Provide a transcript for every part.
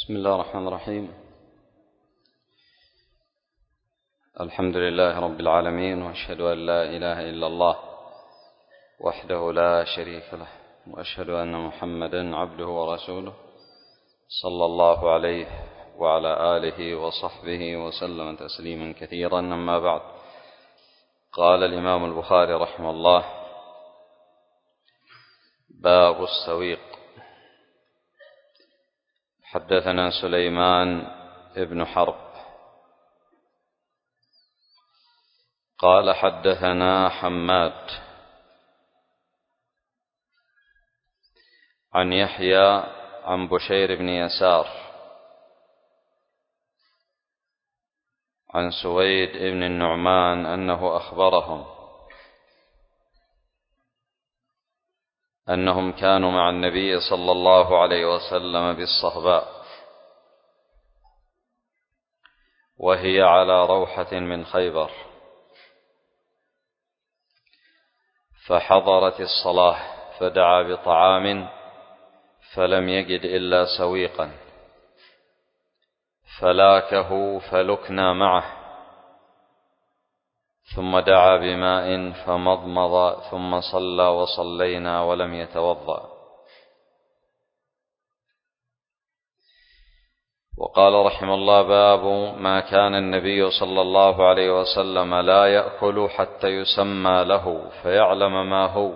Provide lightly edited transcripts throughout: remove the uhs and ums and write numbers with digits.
بسم الله الرحمن الرحيم. الحمد لله رب العالمين، وأشهد أن لا إله إلا الله وحده لا شريك له، وأشهد أن محمدا عبده ورسوله صلى الله عليه وعلى آله وصحبه وسلم تسليما كثيرا. أما بعد، قال الإمام البخاري رحمه الله: باب السويق. حدثنا سليمان بن حرب قال حدثنا حماد عن يحيى عن بشير بن يسار عن سويد بن النعمان أنه أخبرهم أنهم كانوا مع النبي صلى الله عليه وسلم بالصهباء، وهي على روحة من خيبر، فحضرت الصلاة فدعا بطعام فلم يجد إلا سويقا فلاكه فلكنا معه، ثم دعا بماء فمضمض، ثم صلى وصلينا ولم يتوضأ. وقال رحمه الله: باب ما كان النبي صلى الله عليه وسلم لا يأكل حتى يسمى له فيعلم ما هو.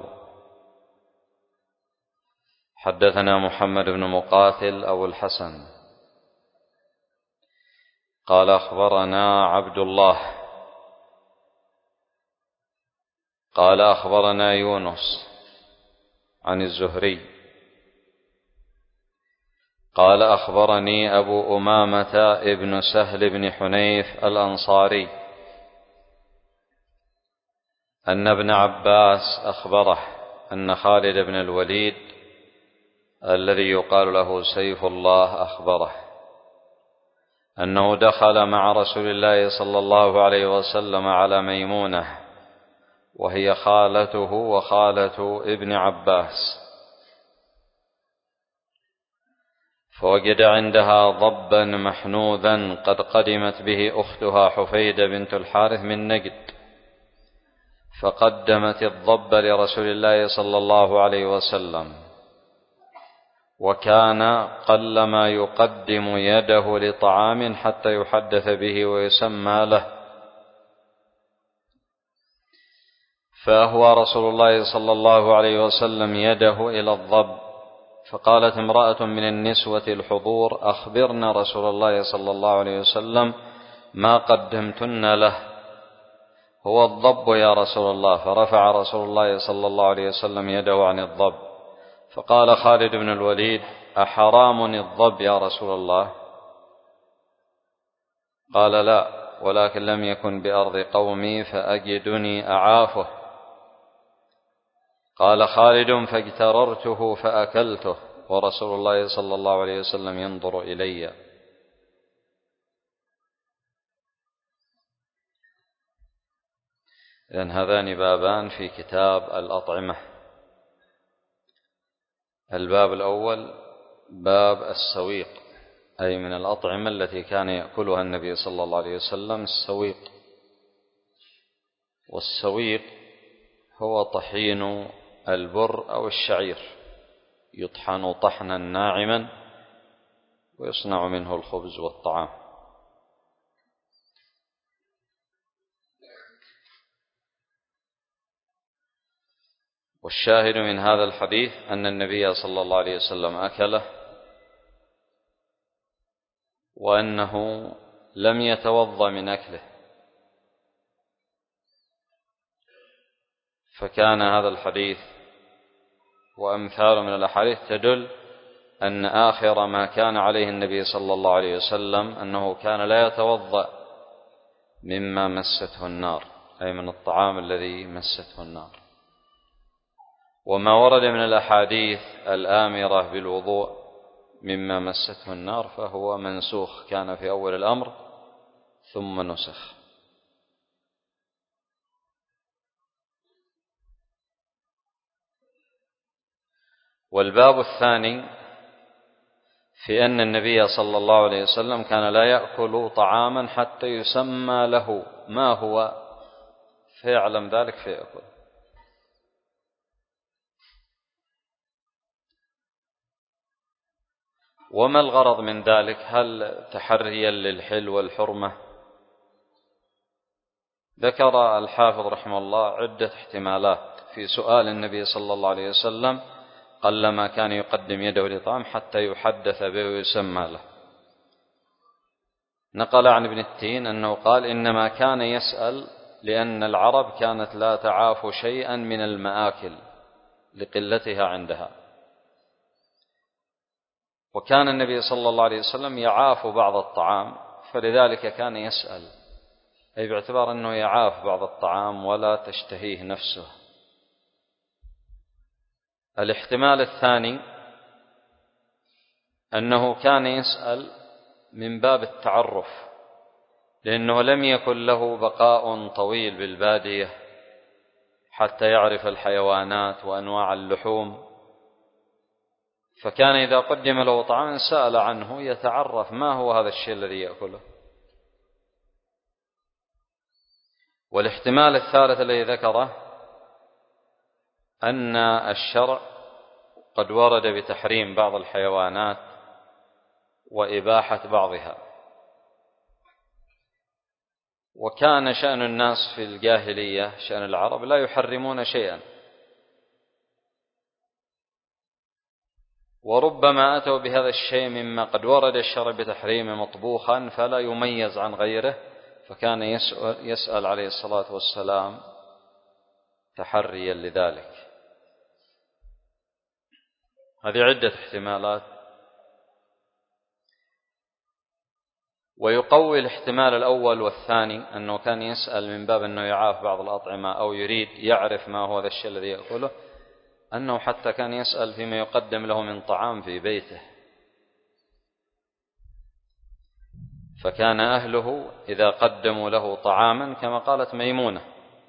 حدثنا محمد بن مقاتل أبو الحسن قال أخبرنا عبد الله قال أخبرنا يونس عن الزهري قال أخبرني أبو أمامة ابن سهل بن حنيف الأنصاري أن ابن عباس أخبره أن خالد بن الوليد الذي يقال له سيف الله أخبره أنه دخل مع رسول الله صلى الله عليه وسلم على ميمونة، وهي خالته وخالة ابن عباس، فوجد عندها ضبا محنوذا قد قدمت به أختها حفيدة بنت الحارث من نجد، فقدمت الضب لرسول الله صلى الله عليه وسلم، وكان قلما يقدم يده لطعام حتى يحدث به ويسمى له، فأهوى رسول الله صلى الله عليه وسلم يده إلى الضب، فقالت امرأة من النسوة الحضور: أخبرنا رسول الله صلى الله عليه وسلم ما قدمتن له، هو الضب يا رسول الله. فرفع رسول الله صلى الله عليه وسلم يده عن الضب، فقال خالد بن الوليد: أحرام الضب يا رسول الله؟ قال: لا، ولكن لم يكن بأرض قومي فأجدني أعافه. قال خالد: فاجتررته فأكلته ورسول الله صلى الله عليه وسلم ينظر إلي. إذن هذان بابان في كتاب الأطعمة. الباب الأول باب السويق، أي من الأطعمة التي كان يأكلها النبي صلى الله عليه وسلم السويق. والسويق هو طحين البر أو الشعير، يطحن طحنا ناعما ويصنع منه الخبز والطعام. والشاهد من هذا الحديث أن النبي صلى الله عليه وسلم أكله، وأنه لم يتوضأ من أكله، فكان هذا الحديث وأمثال من الأحاديث تدل أن آخر ما كان عليه النبي صلى الله عليه وسلم أنه كان لا يتوضأ مما مسته النار، أي من الطعام الذي مسته النار. وما ورد من الأحاديث الآمرة بالوضوء مما مسته النار فهو منسوخ، كان في أول الأمر ثم نسخ. والباب الثاني في أن النبي صلى الله عليه وسلم كان لا يأكل طعاما حتى يسمى له ما هو فيعلم ذلك فيأكل. وما الغرض من ذلك؟ هل تحريا للحل والحرمة؟ ذكر الحافظ رحمه الله عدة احتمالات في سؤال النبي صلى الله عليه وسلم قلما كان يقدم يده لطعام حتى يحدث به ويسمى له. نقل عن ابن التين أنه قال إنما كان يسأل لأن العرب كانت لا تعاف شيئا من المآكل لقلتها عندها، وكان النبي صلى الله عليه وسلم يعاف بعض الطعام، فلذلك كان يسأل، أي باعتبار أنه يعاف بعض الطعام ولا تشتهيه نفسه. الاحتمال الثاني أنه كان يسأل من باب التعرف، لأنه لم يكن له بقاء طويل بالبادية حتى يعرف الحيوانات وأنواع اللحوم، فكان إذا قدم له طعام سأل عنه يتعرف ما هو هذا الشيء الذي يأكله. والاحتمال الثالث الذي ذكره أن الشرع قد ورد بتحريم بعض الحيوانات وإباحة بعضها، وكان شأن الناس في الجاهلية شأن العرب لا يحرمون شيئا، وربما أتوا بهذا الشيء مما قد ورد الشرع بتحريم مطبوخا فلا يميز عن غيره، فكان يسأل عليه الصلاة والسلام تحريا لذلك. هذه عدة احتمالات. ويقوي الاحتمال الأول والثاني أنه كان يسأل من باب أنه يعاف بعض الأطعمة أو يريد يعرف ما هو هذا الشيء الذي يأكله، أنه حتى كان يسأل فيما يقدم له من طعام في بيته، فكان أهله إذا قدموا له طعاما كما قالت ميمونة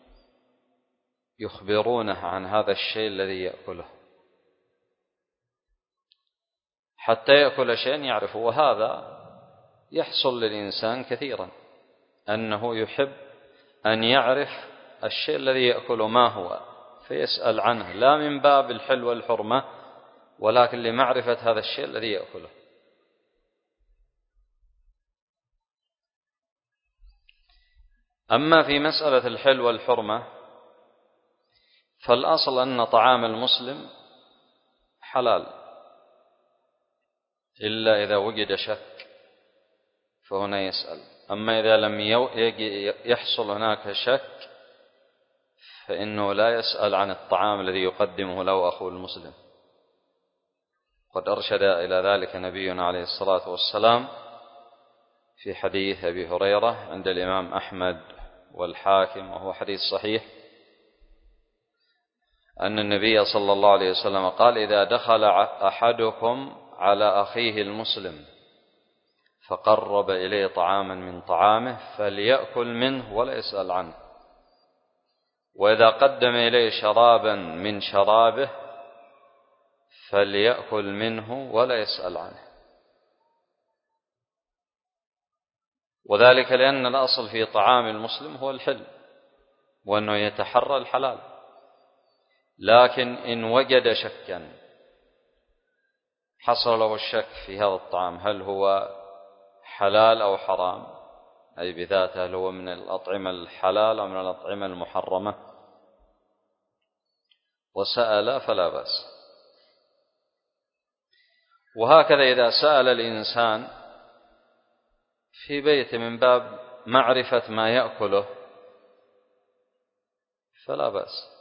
يخبرونه عن هذا الشيء الذي يأكله حتى يأكل شيئا يعرفه. وهذا يحصل للإنسان كثيرا، أنه يحب أن يعرف الشيء الذي يأكله ما هو، فيسأل عنه لا من باب الحل والحرمة ولكن لمعرفة هذا الشيء الذي يأكله. أما في مسألة الحل والحرمة فالأصل أن طعام المسلم حلال، إلا إذا وجد شك فهنا يسأل. أما إذا لم يحصل هناك شك فإنه لا يسأل عن الطعام الذي يقدمه له أخوه المسلم. قد أرشد إلى ذلك نبينا عليه الصلاة والسلام في حديث أبي هريرة عند الإمام أحمد والحاكم، وهو حديث صحيح، أن النبي صلى الله عليه وسلم قال: إذا دخل أحدكم على أخيه المسلم فقرب إليه طعاما من طعامه فليأكل منه ولا يسأل عنه، وإذا قدم إليه شرابا من شرابه فليأكل منه ولا يسأل عنه. وذلك لأن الأصل في طعام المسلم هو الحل، وأنه يتحرى الحلال، لكن إن وجد شكا حصل له الشك في هذا الطعام هل هو حلال أو حرام، أي بذاته هل هو من الأطعمة الحلال أو من الأطعمة المحرمة، وسأل فلا بأس. وهكذا إذا سأل الإنسان في بيته من باب معرفة ما يأكله فلا بأس.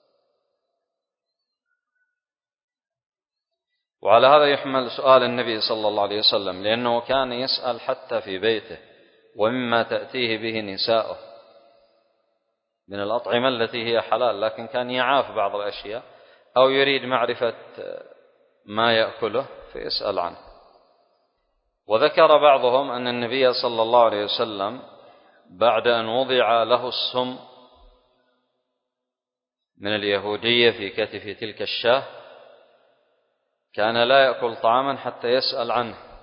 وعلى هذا يحمل سؤال النبي صلى الله عليه وسلم، لأنه كان يسأل حتى في بيته ومما تأتيه به نساؤه من الأطعمة التي هي حلال، لكن كان يعاف بعض الأشياء أو يريد معرفة ما يأكله فيسأل عنه. وذكر بعضهم أن النبي صلى الله عليه وسلم بعد أن وضع له السم من اليهودية في كتف تلك الشاة كان لا يأكل طعاما حتى يسأل عنه،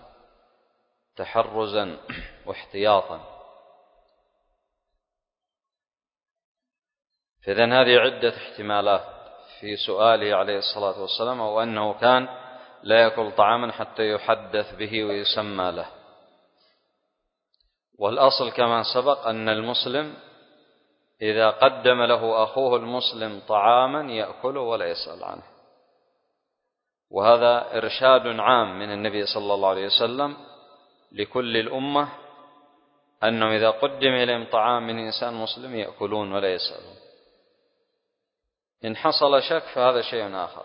تحرزا واحتياطا. فإذن هذه عدة احتمالات في سؤاله عليه الصلاة والسلام، أو أنه كان لا يأكل طعاما حتى يحدث به ويسمى له. والأصل كما سبق أن المسلم إذا قدم له أخوه المسلم طعاما يأكله ولا يسأل عنه، وهذا إرشاد عام من النبي صلى الله عليه وسلم لكل الأمة، أنه إذا قدم إليهم طعام من إنسان مسلم يأكلون ولا يسألون. إن حصل شك فهذا شيء آخر.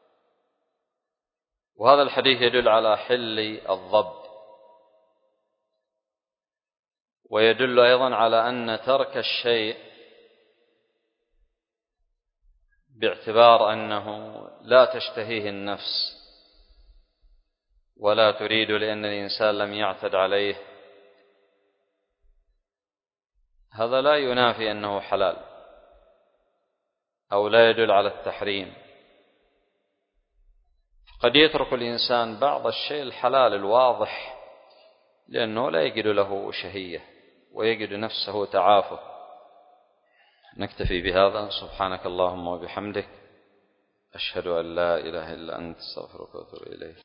وهذا الحديث يدل على حل الضب، ويدل أيضا على أن ترك الشيء باعتبار أنه لا تشتهيه النفس ولا تريد لأن الإنسان لم يعتد عليه، هذا لا ينافي أنه حلال أو لا يدل على التحريم. قد يترك الإنسان بعض الشيء الحلال الواضح لأنه لا يجد له شهية ويجد نفسه تعافى. نكتفي بهذا. سبحانك اللهم وبحمدك، أشهد أن لا إله إلا أنت، استغفرك وأتوب إليك.